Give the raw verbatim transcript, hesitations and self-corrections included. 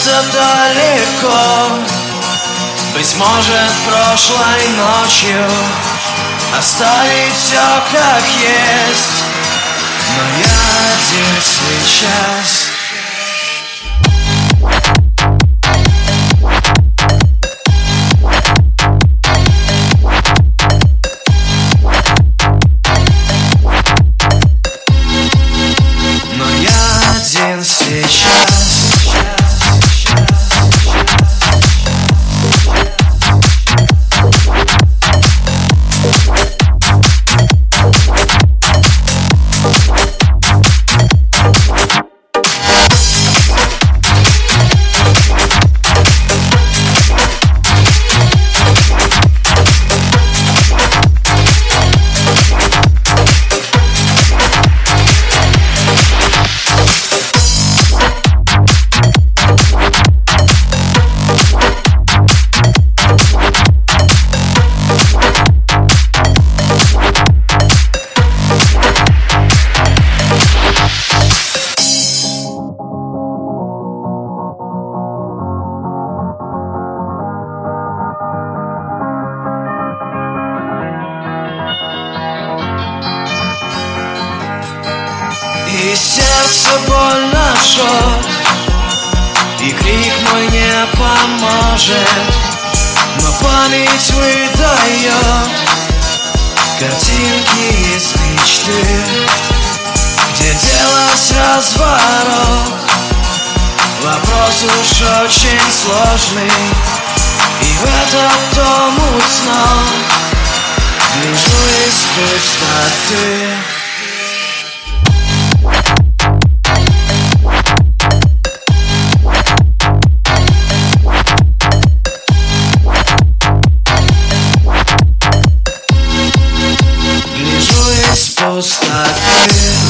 где-то далеко, быть может, прошлой ночью оставить все как есть, но я один сейчас. Но я один сейчас. И сердце больно жжет, и крик мой не поможет, но память выдает картинки из мечты, где делать разворот. Вопрос уж очень сложный, и в этот дом уснул, гляжу из пустоты. Пустоты.